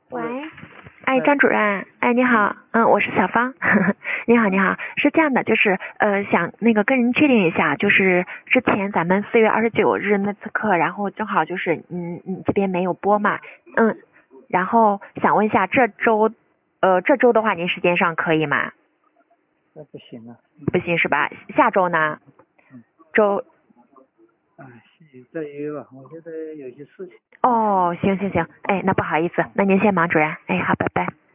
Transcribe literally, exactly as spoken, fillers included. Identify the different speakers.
Speaker 1: 喂，
Speaker 2: 哎，张主任，哎，你好，嗯，我是小芳，你好，你好，是这样的，就是呃，想那个跟您确定一下，就是之前咱们四月二十九日那次课，然后正好就是嗯你这边没有播嘛，嗯，然后想问一下这周，呃，这周的话您时间上可以吗？
Speaker 1: 那不行啊。
Speaker 2: 不行是吧？下周呢？
Speaker 1: 嗯，
Speaker 2: 周
Speaker 1: 哎，行，再约吧，我现在有些事情。
Speaker 2: 哦，行行行，哎，那不好意思，那您先忙，主任，哎，好，拜拜。